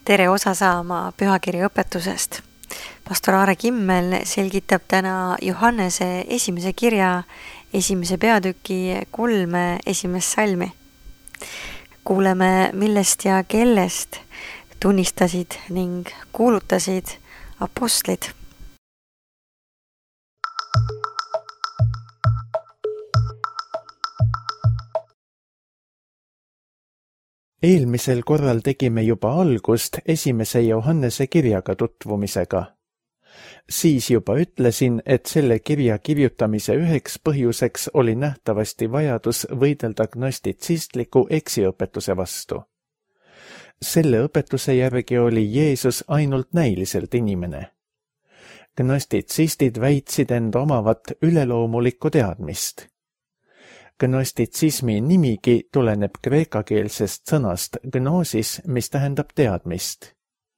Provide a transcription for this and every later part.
Tere osa saama pühakirja õpetusest. Pastor Aare Kimmel selgitab täna Johannese esimese kirja esimese peatüki 3 esimest salmi. Kuuleme, millest ja kellest tunnistasid ning kuulutasid apostlid. Eelmisel korral tegime juba algust esimese Johannese kirjaga tutvumisega. Siis juba ütlesin, et selle kirja kirjutamise üheks põhjuseks oli nähtavasti vajadus võidelda gnostitsistliku eksiõpetuse vastu. Selle õpetuse järgi oli Jeesus ainult näiliselt inimene. Gnostitsistid väitsid enda omavat üleloomulikku teadmist. Gnostitsismi nimigi tuleneb kreekakeelsest sõnast gnosis, mis tähendab teadmist.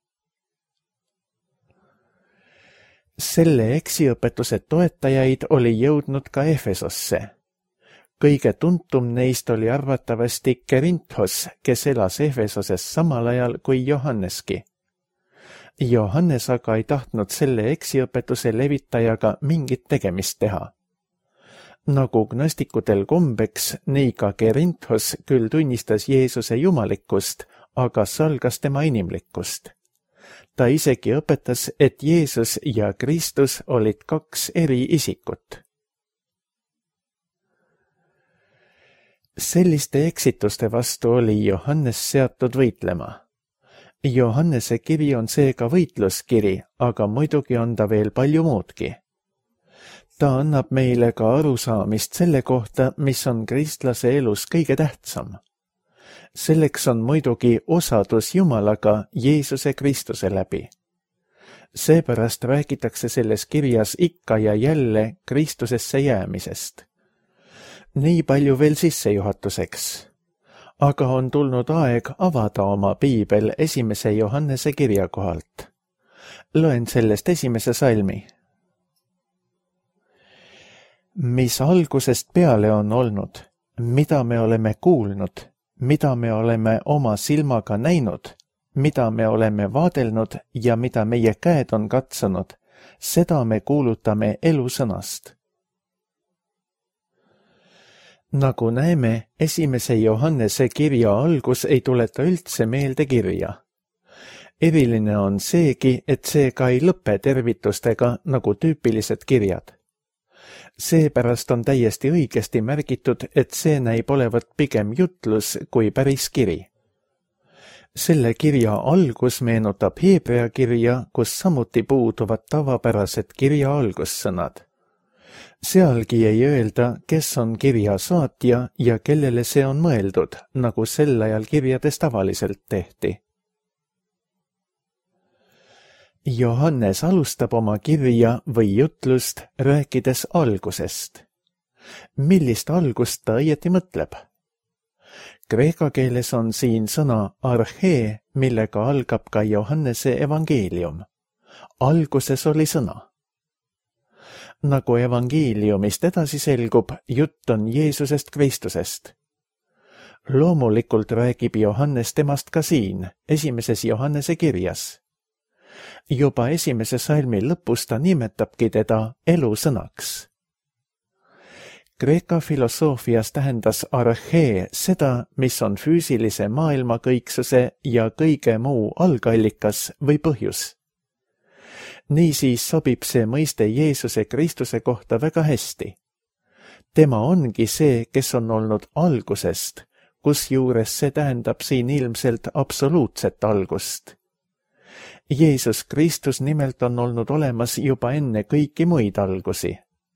Selle eksiõpetuse toetajaid oli jõudnud ka Efesosse. Kõige tuntum neist oli arvatavasti Kerinthos, kes elas Efesoses samal ajal kui Johanneski. Johannes aga ei tahtnud selle eksiõpetuse levitajaga mingit tegemist teha. Nagu gnostikutel kombeks, nii ka Kerinthos küll tunnistas Jeesuse jumalikkust, aga salgas tema inimlikkust. Ta isegi õpetas, et Jeesus ja Kristus olid 2 eri isikut. Selliste eksituste vastu oli Johannes seatud võitlema. Johannese kiri on seega võitluskiri, aga muidugi on ta veel palju muudki. Ta annab meile ka arusaamist selle kohta, mis on kristlase elus kõige tähtsam. Selleks on muidugi osadus Jumalaga Jeesuse Kristuse läbi. Seepärast räägitakse selles kirjas ikka ja jälle Kristusesse jäämisest. Nii palju veel sissejuhatuseks. Aga on tulnud aeg avada oma piibel esimese Johannese kirja kohalt. Loen sellest esimese salmi. Mis algusest peale on olnud, mida me oleme kuulnud, mida me oleme oma silmaga näinud, mida me oleme vaadelnud ja mida meie käed on katsunud, seda me kuulutame elusõnast. Nagu näeme, esimese Johannese kirja algus ei tuleta üldse meelde kirja. Eriline on seegi, et see ka ei lõpe tervitustega nagu tüüpilised kirjad. Seepärast on täiesti õigesti märgitud, et see näib olevat pigem jutlus kui päris kiri. Selle kirja algus meenutab Hebrea kirja, kus samuti puuduvad tavapärased kirja algussõnad. Sealgi ei öelda, kes on kirja saatja ja kellele see on mõeldud, nagu sel ajal kirjades tavaliselt tehti. Johannes alustab oma kirja või jutlust rääkides algusest. Millist algust ta õieti mõtleb? Kreeka keeles on siin sõna archee, millega algab ka Johannese evangeelium. Alguses oli sõna. Nagu evangeeliumist edasi selgub, jutt on Jeesusest Kristusest. Loomulikult räägib Johannes temast ka siin, esimeses Johannese kirjas. Juba esimese salmi lõpus ta nimetabki teda elusõnaks. Kreeka filosoofias tähendas archee seda, mis on füüsilise maailma kõiksuse ja kõige muu algallikas või põhjus. Niisiis sobib see mõiste Jeesuse Kristuse kohta väga hästi. Tema ongi see, kes on olnud algusest, kusjuures see tähendab siin ilmselt absoluutset algust. Jeesus Kristus nimelt on olnud olemas juba enne kõiki muid algusi.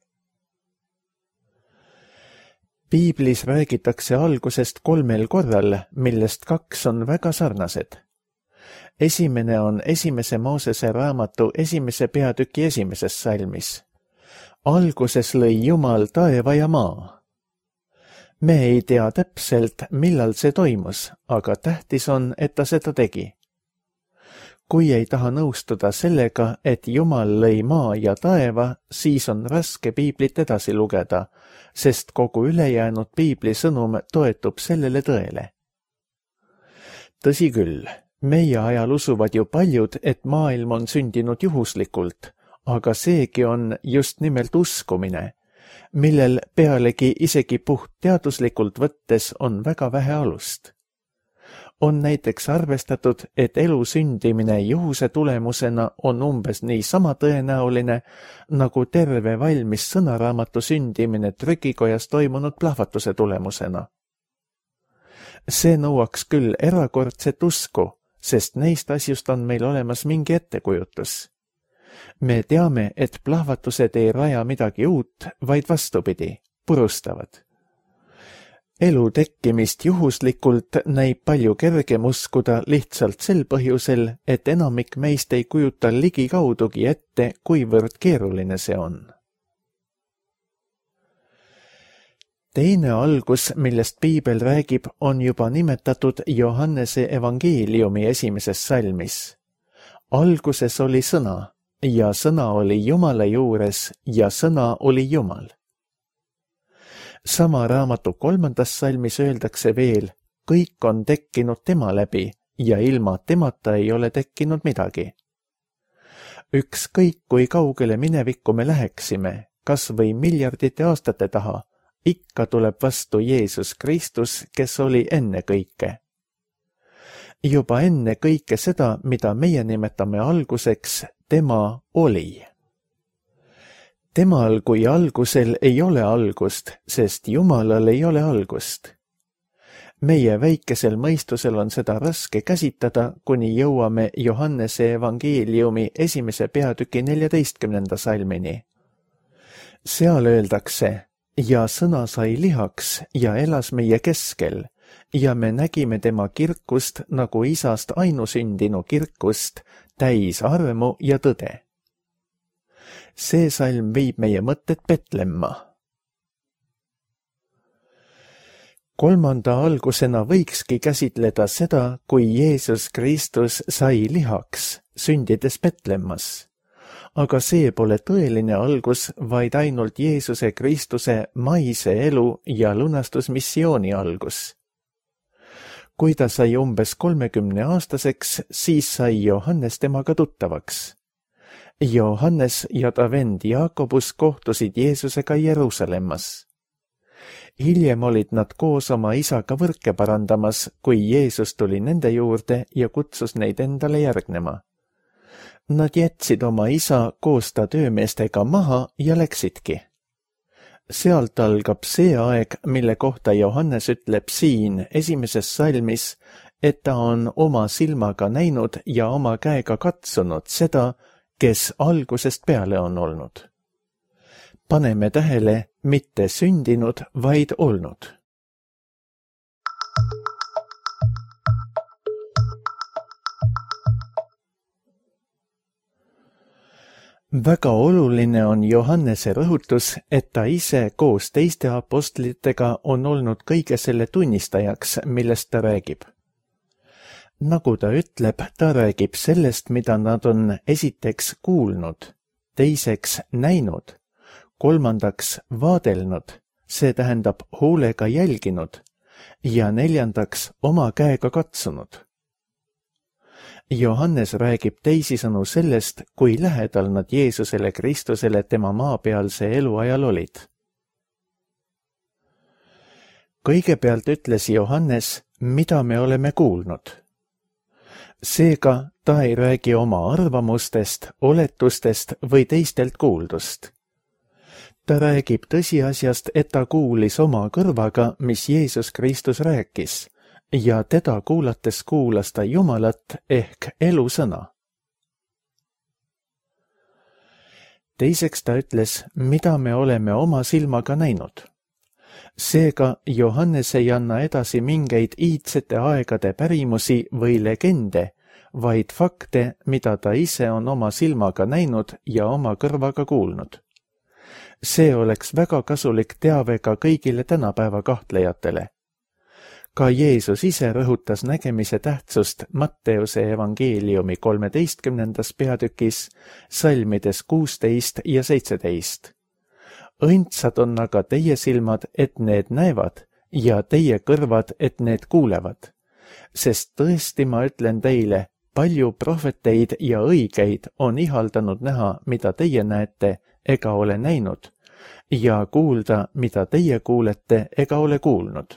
Piiblis räägitakse algusest 3 korral, millest 2 on väga sarnased. Esimene on esimese Moosese raamatu esimese peatüki esimeses salmis. Alguses lõi Jumal taeva ja maa. Me ei tea täpselt, millal see toimus, aga tähtis on, et ta seda tegi. Kui ei taha nõustuda sellega, et Jumal lõi maa ja taeva, siis on raske piiblit edasi lugeda, sest kogu ülejäänud piibli sõnum toetub sellele tõele. Tõsi küll, Meie ajal usuvad ju paljud, et maailm on sündinud juhuslikult, aga seegi on just nimelt uskumine, millel pealegi isegi puht teaduslikult võttes on väga vähe alust. On näiteks arvestatud, et elu sündimine juhuse tulemusena on umbes niisama tõenäoline, nagu terve valmis sõnaraamatu sündimine trükikojas toimunud plahvatuse tulemusena. See nõuaks küll erakordset usku, sest neist asjust on meil olemas mingi ettekujutus. Me teame, et plahvatused ei raja midagi uut, vaid vastupidi, purustavad. Elu tekkimist juhuslikult näib palju kergem uskuda lihtsalt sel põhjusel, et enamik meist ei kujuta ligikaudugi ette, kuivõrd keeruline see on. Teine algus, millest Piibel räägib, on juba nimetatud Johannese evangeeliumi 1. salmis. Alguses oli sõna ja sõna oli Jumala juures ja sõna oli Jumal. Sama raamatu 3. salmis öeldakse veel, kõik on tekkinud tema läbi ja ilma temata ei ole tekkinud midagi. Ükskõik kui kaugele minevikku me läheksime, kas või miljardite aastate taha, ikka tuleb vastu Jeesus Kristus, kes oli enne kõike. Juba enne kõike seda, mida meie nimetame alguseks, tema oli. Temal kui algusel ei ole algust, sest Jumalal ei ole algust. Meie väikesel mõistusel on seda raske käsitada, kuni jõuame Johannese evangeeliumi 1. peatüki 14. salmini. Seal öeldakse, ja sõna sai lihaks ja elas meie keskel ja me nägime tema kirkust nagu isast ainusündinu kirkust, täis armu ja tõde. See salm viib meie mõtted Petlemma. Kolmanda algusena võikski käsitleda seda, kui Jeesus Kristus sai lihaks, sündides Petlemmas. Aga see pole tõeline algus, vaid ainult Jeesuse Kristuse maise elu ja lunastusmissiooni algus. Kui ta sai umbes 30-aastaseks, siis sai Johannes temaga tuttavaks. Johannes ja ta vend Jaakobus kohtusid Jeesusega Jeruusalemmas. Hiljem olid nad koos oma isaga võrke parandamas, kui Jeesus tuli nende juurde ja kutsus neid endale järgnema. Nad jätsid oma isa koos ta töömeestega maha ja läksidki. Sealt algab see aeg, mille kohta Johannes ütleb siin 1. salmis, et ta on oma silmaga näinud ja oma käega katsunud seda, kes algusest peale on olnud. Paneme tähele, mitte sündinud, vaid olnud. Väga oluline on Johannese rõhutus, et ta ise koos teiste apostlitega on olnud kõige selle tunnistajaks, millest ta räägib. Nagu ta ütleb, ta räägib sellest, mida nad on esiteks kuulnud, teiseks näinud, kolmandaks vaadelnud, see tähendab hoolega jälginud, ja neljandaks oma käega katsunud. Johannes räägib teisisõnu sellest, kui lähedal nad Jeesusele Kristusele tema maapealse eluajal olid. Kõigepealt ütles Johannes, mida me oleme kuulnud. Seega ta ei räägi oma arvamustest, oletustest või teistelt kuuldust. Ta räägib tõsiasjast, et ta kuulis oma kõrvaga, mis Jeesus Kristus rääkis, ja teda kuulates kuulas ta Jumalat ehk elusõna. Teiseks ta ütles, mida me oleme oma silmaga näinud. Seega Johannes ei anna edasi mingeid iidsete aegade pärimusi või legende, vaid fakte, mida ta ise on oma silmaga näinud ja oma kõrvaga kuulnud. See oleks väga kasulik teave ka kõigile tänapäeva kahtlejatele. Ka Jeesus ise rõhutas nägemise tähtsust Matteuse evangeeliumi 13. peatükis, salmides 16 ja 17. Õndsad on aga teie silmad, et need näevad, ja teie kõrvad, et need kuulevad, Sest tõesti ma ütlen teile, palju prohveteid ja õigeid on ihaldanud näha, mida teie näete ega ole näinud, ja kuulda, mida teie kuulete ega ole kuulnud.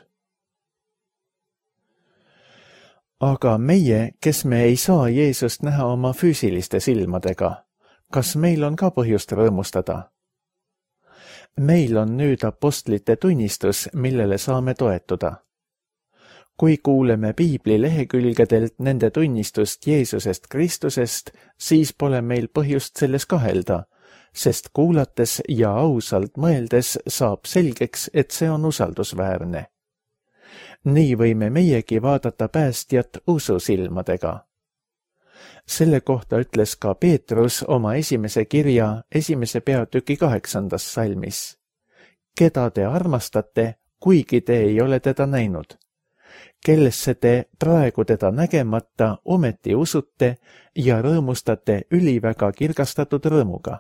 Aga meie, kes me ei saa Jeesust näha oma füüsiliste silmadega, kas meil on ka põhjust rõõmustada? Meil on nüüd apostlite tunnistus, millele saame toetuda. Kui kuuleme piibli lehekülgedelt nende tunnistust Jeesusest Kristusest, siis pole meil põhjust selles kahelda, sest kuulates ja ausalt mõeldes saab selgeks, et see on usaldusväärne. Nii võime meiegi vaadata päästjat ususilmadega. Selle kohta ütles ka Peetrus oma esimese kirja 1. peatüki 8. salmis. Keda te armastate, kuigi te ei ole teda näinud? Kellesse te praegu teda nägemata ometi usute ja rõõmustate üliväga kirgastatud rõõmuga?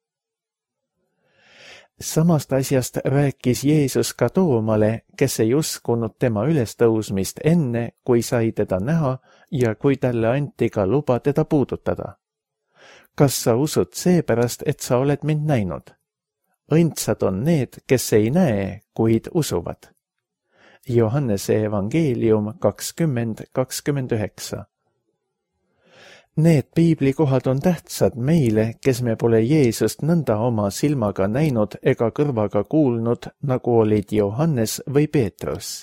Samast asjast rääkis Jeesus ka Toomale, kes ei uskunud tema ülestõusmist enne, kui sai teda näha ja kui talle anti ka luba teda puudutada. Kas sa usud seepärast, et sa oled mind näinud? Õndsad on need, kes ei näe, kuid usuvad. Johannese evangeelium 20:29. Need piiblikohad on tähtsad meile, kes me pole Jeesust nõnda oma silmaga näinud ega kõrvaga kuulnud, nagu olid Johannes või Peetrus.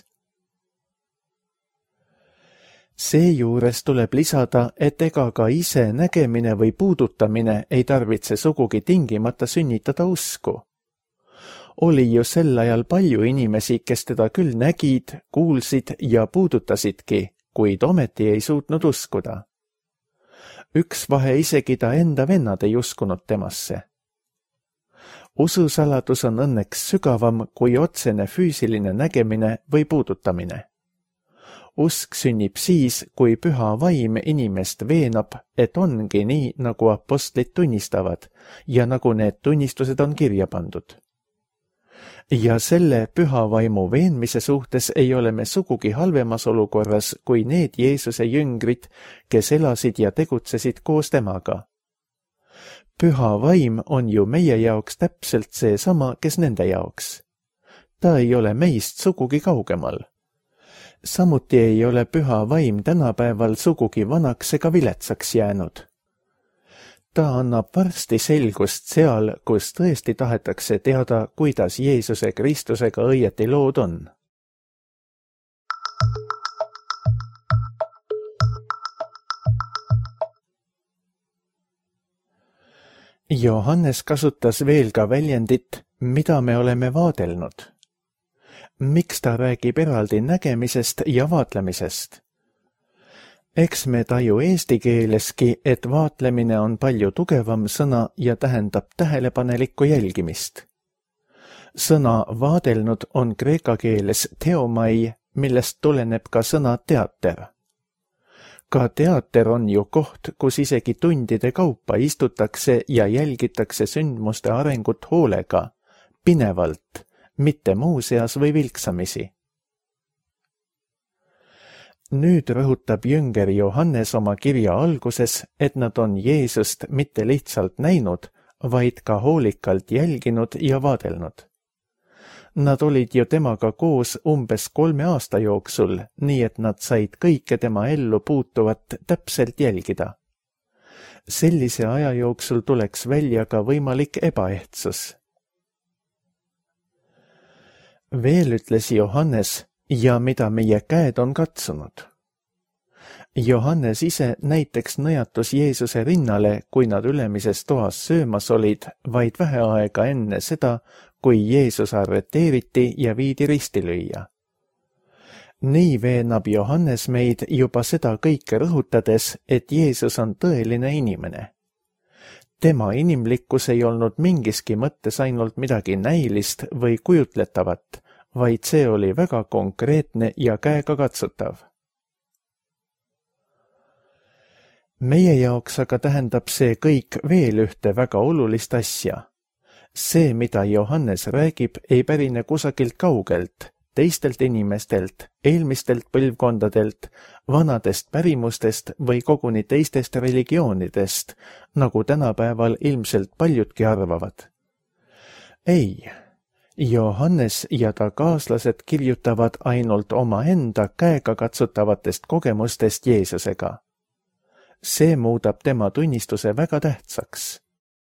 Seejuures tuleb lisada, et ega ka ise nägemine või puudutamine ei tarvitse sugugi tingimata sünnitada usku. Oli ju sel ajal palju inimesi, kes teda küll nägid, kuulsid ja puudutasidki, kuid ometi ei suutnud uskuda. Üks vahe isegi ta enda vennad ei uskunud temasse. Ususaladus on õnneks sügavam kui otsene füüsiline nägemine või puudutamine. Usk sünnib siis, kui püha vaim inimest veenab, et ongi nii, nagu apostlid tunnistavad ja nagu need tunnistused on kirja pandud. Ja selle püha vaimu veenmise suhtes ei ole me sugugi halvemas olukorras kui need Jeesuse jüngrid, kes elasid ja tegutsesid koos temaga. Püha vaim on ju meie jaoks täpselt seesama, kes nende jaoks. Ta ei ole meist sugugi kaugemal. Samuti ei ole püha vaim tänapäeval sugugi vanaks ega viletsaks jäänud. Ta annab varsti selgust seal, kus tõesti tahetakse teada, kuidas Jeesuse Kristusega õieti lood on. Johannes kasutas veel ka väljendit, mida me oleme vaadelnud. Miks ta räägib eraldi nägemisest ja vaatlemisest? Eks me taju eesti keeleski, et vaatlemine on palju tugevam sõna ja tähendab tähelepanelikku jälgimist. Sõna vaadelnud on kreeka keeles theomai, millest tuleneb ka sõna teater. Ka teater on ju koht, kus isegi tundide kaupa istutakse ja jälgitakse sündmuste arengut hoolega, pinevalt, mitte muuseas või vilksamisi. Nüüd rõhutab jünger Johannes oma kirja alguses, et nad on Jeesust mitte lihtsalt näinud, vaid ka hoolikalt jälginud ja vaadelnud. Nad olid ju temaga koos umbes 3 aasta jooksul, nii et nad said kõike tema ellu puutuvat täpselt jälgida. Sellise aja jooksul tuleks välja ka võimalik ebaehtsus. Veel ütles Johannes, ja mida meie käed on katsunud. Johannes ise näiteks nõjatus Jeesuse rinnale, kui nad ülemises toas söömas olid, vaid vähe aega enne seda, kui Jeesus arreteeriti ja viidi risti lüüa. Nii veenab Johannes meid juba seda kõike rõhutades, et Jeesus on tõeline inimene. Tema inimlikkus ei olnud mingiski mõttes ainult midagi näilist või kujutletavat, vaid see oli väga konkreetne ja käega katsutav. Meie jaoks aga tähendab see kõik veel ühte väga olulist asja. See, mida Johannes räägib, ei pärine kusagilt kaugelt, teistelt inimestelt, eelmistelt põlvkondadelt, vanadest pärimustest või koguni teistest religioonidest, nagu tänapäeval ilmselt paljudki arvavad. Ei, Johannes ja ta kaaslased kirjutavad ainult omaenda käegakatsutavatest kogemustest Jeesusega. See muudab tema tunnistuse väga tähtsaks.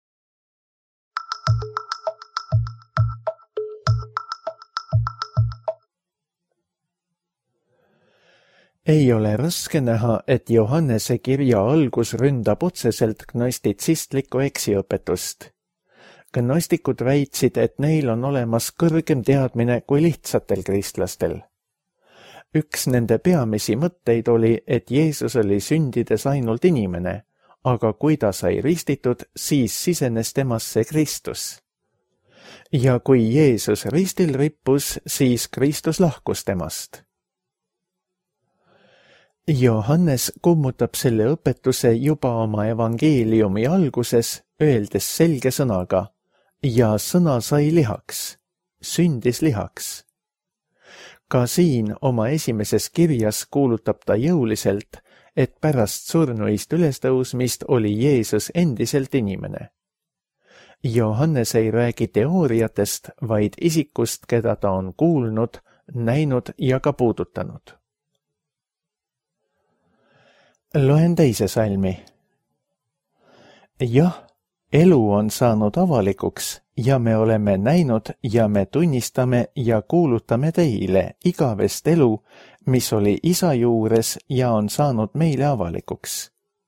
Ei ole raske näha, et Johannese kirja algus ründab otseselt gnostitsistlikku eksiõpetust. Gnostikud väitsid, et neil on olemas kõrgem teadmine kui lihtsatel kristlastel. Üks nende peamisi mõtteid oli, et Jeesus oli sündides ainult inimene, aga kui ta sai ristitud, siis sisenes temasse Kristus. Ja kui Jeesus ristil rippus, siis Kristus lahkus temast. Johannes kummutab selle õpetuse juba oma evangeeliumi alguses, öeldes selge sõnaga, ja sõna sai lihaks, sündis lihaks. Ka siin oma esimeses kirjas kuulutab ta jõuliselt, et pärast surnuist ülestõusmist oli Jeesus endiselt inimene. Johannes ei räägi teooriatest, vaid isikust, keda ta on kuulnud, näinud ja ka puudutanud. Loen teise salmi. Jah, elu on saanud avalikuks ja me oleme näinud ja me tunnistame ja kuulutame teile igavest elu, mis oli Isa juures ja on saanud meile avalikuks.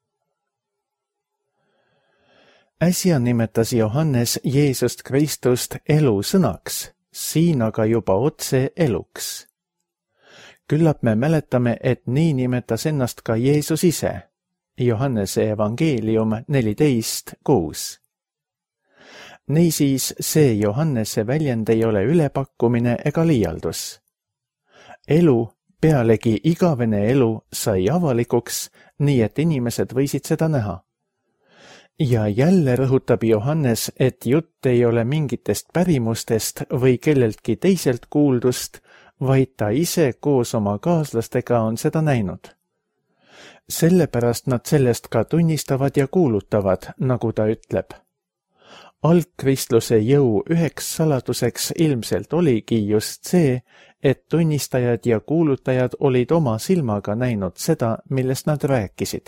Äsja nimetas Johannes Jeesust Kristust elu sõnaks, siin aga juba otse eluks. Küllap me mäletame, et nii nimetas ennast ka Jeesus ise. Johannese evangeelium 14:6. Niisiis see Johannese väljend ei ole ülepakkumine ega liialdus. Elu, pealegi igavene elu, sai avalikuks, nii et inimesed võisid seda näha. Ja jälle rõhutab Johannes, et jutt ei ole mingitest pärimustest või kelleltki teiselt kuuldust, vaid ta ise koos oma kaaslastega on seda näinud. Sellepärast nad sellest ka tunnistavad ja kuulutavad, nagu ta ütleb. Algkristluse jõu üheks saladuseks ilmselt oligi just see, et tunnistajad ja kuulutajad olid oma silmaga näinud seda, millest nad rääkisid.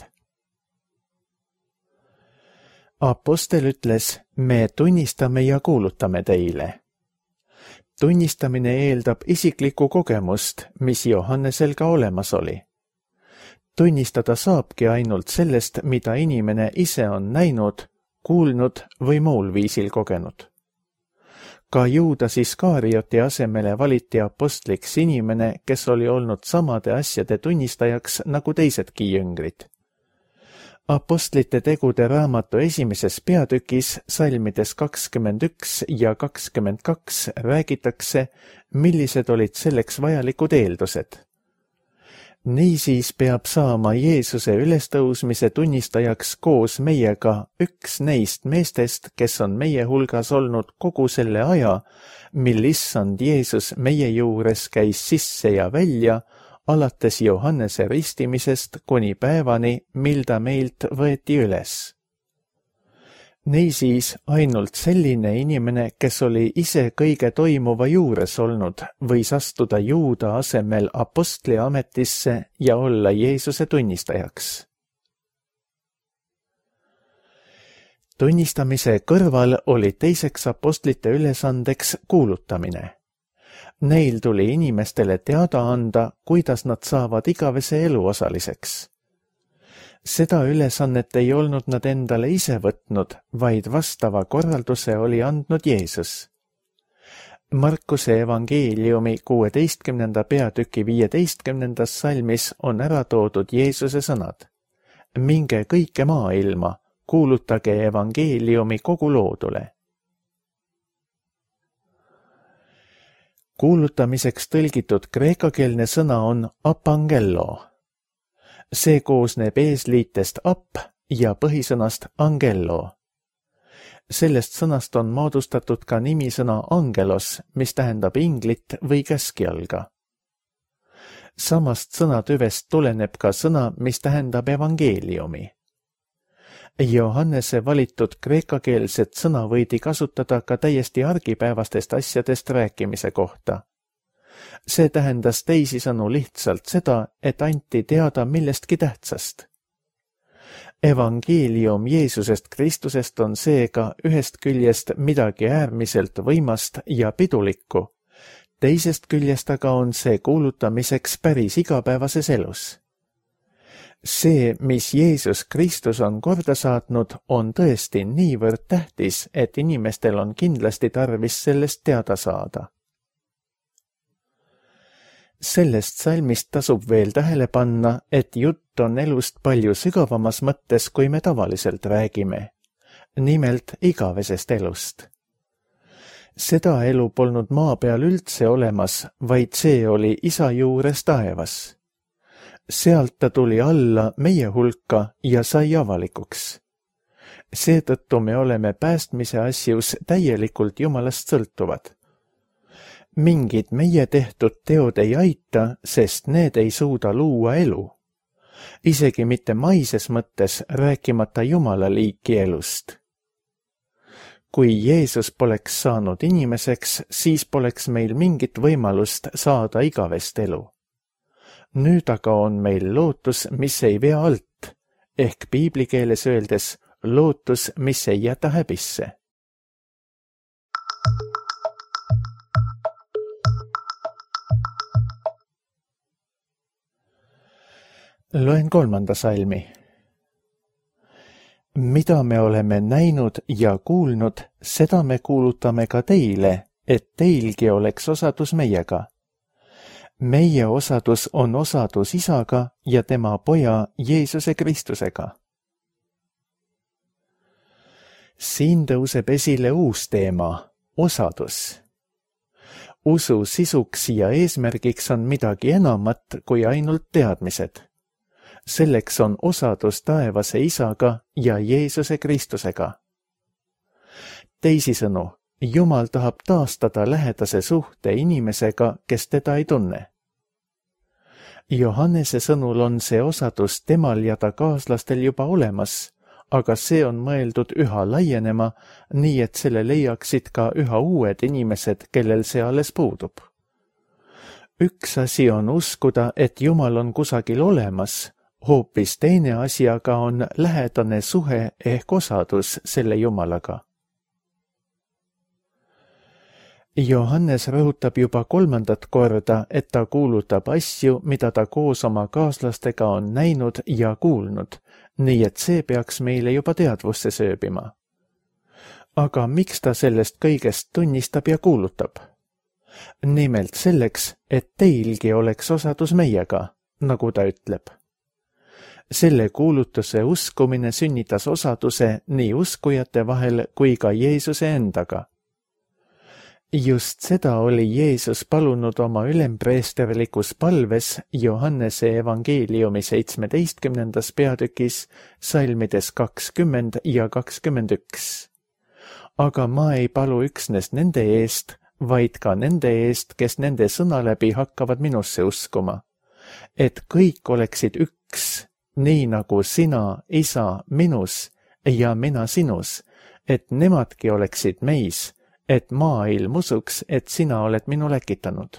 Apostel ütles, me tunnistame ja kuulutame teile. Tunnistamine eeldab isiklikku kogemust, mis Johannesel ka olemas oli. Tunnistada saabki ainult sellest, mida inimene ise on näinud, kuulnud või muul viisil kogenud. Ka Juudas Iskarioti asemele valiti apostliks inimene, kes oli olnud samade asjade tunnistajaks nagu teisedki jüngrid. Apostlite tegude raamatu esimeses peatükis, salmides 21 ja 22 räägitakse, millised olid selleks vajalikud eeldused. Niisiis peab saama Jeesuse ülestõusmise tunnistajaks koos meiega üks neist meestest, kes on meie hulgas olnud kogu selle aja, mil issand Jeesus meie juures käis sisse ja välja, alates Johannese ristimisest kuni päevani, mil ta meilt võeti üles. Niisiis ainult selline inimene, kes oli ise kõige toimuva juures olnud, võis astuda Juuda asemel apostli ametisse ja olla Jeesuse tunnistajaks. Tunnistamise kõrval oli teiseks apostlite ülesandeks kuulutamine. Neil tuli inimestele teada anda, kuidas nad saavad igavese elu osaliseks. Seda ülesannet ei olnud nad endale ise võtnud, vaid vastava korralduse oli andnud Jeesus. Markuse evangeeliumi 16. peatüki 15. salmis on ära toodud Jeesuse sõnad. Minge kõike maailma, kuulutage evangeeliumi kogu loodule. Kuulutamiseks tõlgitud kreekakeelne sõna on apangello. See koosneb eesliitest ap ja põhisõnast angello. Sellest sõnast on moodustatud ka nimisõna angelos, mis tähendab inglit või käskjalga. Samast sõnatüvest tuleneb ka sõna, mis tähendab evangeeliumi. Johannese valitud kreekakeelset sõna võidi kasutada ka täiesti argipäevastest asjadest rääkimise kohta. See tähendas teisisõnu lihtsalt seda, et anti teada millestki tähtsast. Evangeelium Jeesusest Kristusest on seega ühest küljest midagi äärmiselt võimast ja pidulikku, teisest küljest aga on see kuulutamiseks päris igapäevases elus. See, mis Jeesus Kristus on korda saatnud, on tõesti niivõrd tähtis, et inimestel on kindlasti tarvis sellest teada saada. Sellest salmist tasub veel tähele panna, et jutt on elust palju sügavamas mõttes, kui me tavaliselt räägime. Nimelt igavesest elust. Seda elu polnud maa peal üldse olemas, vaid see oli Isa juures taevas. Sealt ta tuli alla meie hulka ja sai avalikuks. Seetõttu me oleme päästmise asjus täielikult Jumalast sõltuvad. Mingid meie tehtud teod ei aita, sest need ei suuda luua elu. Isegi mitte maises mõttes, rääkimata Jumala liiki elust. Kui Jeesus poleks saanud inimeseks, siis poleks meil mingit võimalust saada igavest elu. Nüüd aga on meil lootus, mis ei vea alt, ehk piiblikeeles öeldes lootus, mis ei jäta häbisse. Loen 3. salmi. Mida me oleme näinud ja kuulnud, seda me kuulutame ka teile, et teilgi oleks osadus meiega. Meie osadus on osadus Isaga ja tema poja Jeesuse Kristusega. Siin tõuseb esile uus teema, osadus. Usu sisuks ja eesmärgiks on midagi enamat kui ainult teadmised. Selleks on osadus taevase Isaga ja Jeesuse Kristusega. Teisisõnu, Jumal tahab taastada lähedase suhte inimesega, kes teda ei tunne. Johannese sõnul on see osadus temal ja ta kaaslastel juba olemas, aga see on mõeldud üha laienema, nii et selle leiaksid ka üha uued inimesed, kellel see alles puudub. Üks asi on uskuda, et Jumal on kusagil olemas, hoopis teine asi aga on lähedane suhe ehk osadus selle Jumalaga. Johannes rõhutab juba 3. korda, et ta kuulutab asju, mida ta koos oma kaaslastega on näinud ja kuulnud, nii et see peaks meile juba teadvusse sööbima. Aga miks ta sellest kõigest tunnistab ja kuulutab? Nimelt selleks, et teilgi oleks osadus meiega, nagu ta ütleb. Selle kuulutuse uskumine sünnitas osaduse nii uskujate vahel kui ka Jeesuse endaga. Just seda oli Jeesus palunud oma ülempreesterlikus palves Johannese evangeeliumi 17. peatükis salmides 20 ja 21. Aga ma ei palu üksnes nende eest, vaid ka nende eest, kes nende sõna läbi hakkavad minusse uskuma, et kõik oleksid üks, nii nagu sina, Isa, minus ja mina sinus, et nemadki oleksid meis, et maailm usuks, et sina oled minu läkitanud.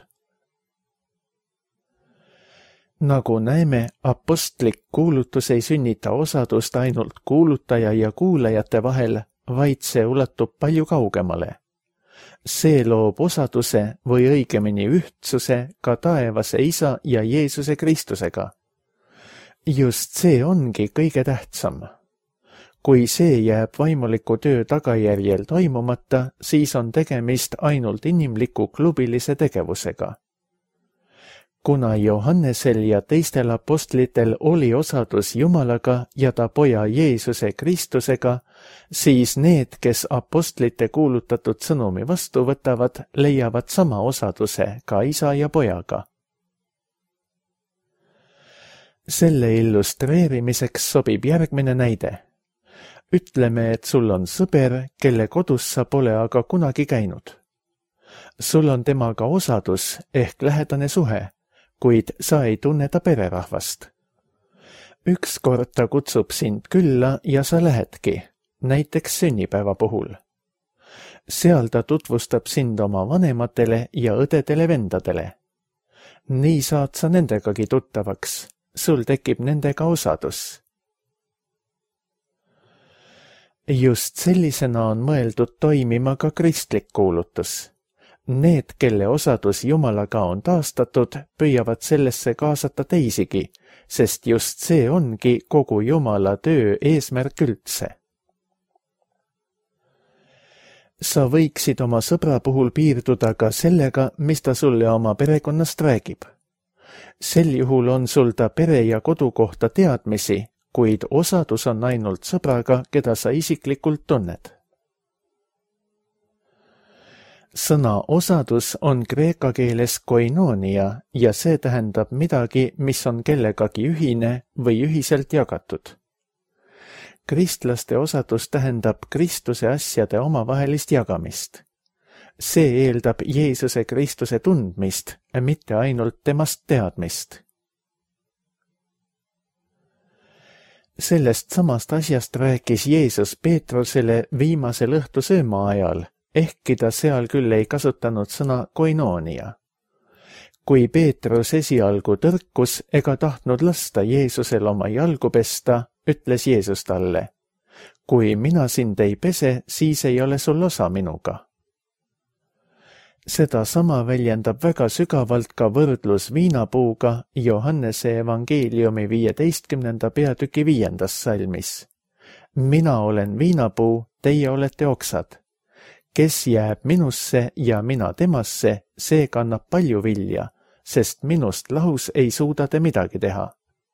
Nagu näeme, apostlik kuulutus ei sünnita osadust ainult kuulutaja ja kuulajate vahel, vaid see ulatub palju kaugemale. See loob osaduse või õigemini ühtsuse ka taevase Isa ja Jeesuse Kristusega. Just see ongi kõige tähtsam. Kui see jääb vaimuliku töö tagajärjel toimumata, siis on tegemist ainult inimliku klubilise tegevusega. Kuna Johannesel ja teistel apostlitel oli osadus Jumalaga ja ta poja Jeesuse Kristusega, siis need, kes apostlite kuulutatud sõnumi vastu võtavad, leiavad sama osaduse ka Isa ja pojaga. Selle illustreerimiseks sobib järgmine näide. Ütleme, et sul on sõber, kelle kodus sa pole aga kunagi käinud. Sul on temaga osadus ehk lähedane suhe, kuid sa ei tunne ta pererahvast. Ükskord ta kutsub sind külla ja sa lähedki, näiteks sünnipäeva puhul. Seal ta tutvustab sind oma vanematele ja õdedele-vendadele. Nii saad sa nendegagi tuttavaks, sul tekib nendega osadus. Just sellisena on mõeldud toimima ka kristlik kuulutus. Need, kelle osadus Jumalaga on taastatud, püüavad sellesse kaasata teisigi, sest just see ongi kogu Jumala töö eesmärk üldse. Sa võiksid oma sõbra puhul piirduda ka sellega, mis ta sulle oma perekonnast räägib. Sel juhul on sul ta pere ja kodu kohta teadmisi, kuid osadus on ainult sõbraga, keda sa isiklikult tunned. Sõna osadus on kreeka keeles koinonia ja see tähendab midagi, mis on kellegagi ühine või ühiselt jagatud. Kristlaste osadus tähendab Kristuse asjade omavahelist jagamist. See eeldab Jeesuse Kristuse tundmist, mitte ainult temast teadmist. Sellest samast asjast rääkis Jeesus Peetrusele viimasel õhtusööma ajal, ehkki ta seal küll ei kasutanud sõna koinonia. Kui Peetrus esialgu tõrkus ega tahtnud lasta Jeesusel oma jalgu pesta, ütles Jeesus talle, kui mina sind ei pese, siis ei ole sul osa minuga. Seda sama väljendab väga sügavalt ka võrdlus viinapuuga Johannese evangeeliumi 15. peatüki 5. salmis. Mina olen viinapuu, teie olete oksad. Kes jääb minusse ja mina temasse, see kannab palju vilja, sest minust lahus ei suuda te midagi teha.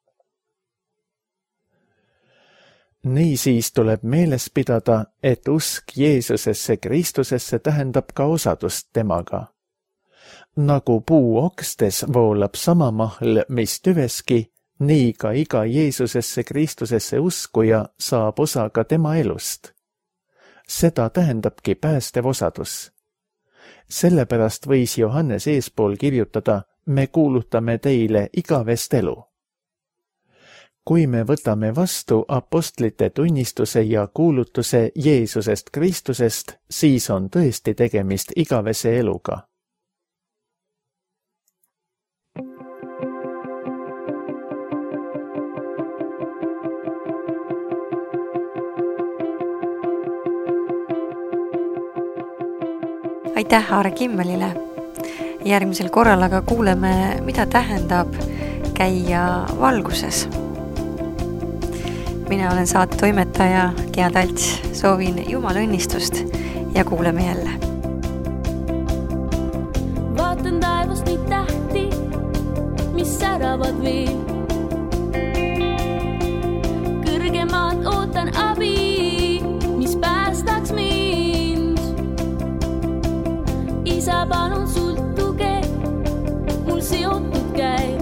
Niisiis tuleb meeles pidada, et usk Jeesusesse Kristusesse tähendab ka osadust temaga. Nagu puu okstes voolab sama mahl, mis tüveski, nii ka iga Jeesusesse Kristusesse uskuja saab osa ka tema elust. Seda tähendabki päästev osadus. Sellepärast võis Johannes eespool kirjutada, me kuulutame teile igavest elu. Kui me võtame vastu apostlite tunnistuse ja kuulutuse Jeesusest Kristusest, siis on tõesti tegemist igavese eluga. Aitäh Aare Kimmelile. Järgmisel korral aga kuuleme, mida tähendab käia valguses. Mina olen saate toimetaja Gea Talts, soovin Jumala õnnistust ja kuuleme jälle. Vaatan taevast neid tähti, mis säravad veel. Kõrgemalt ootan abi, mis päästaks mind. Isa, palun sult tuge, mul seotud käi.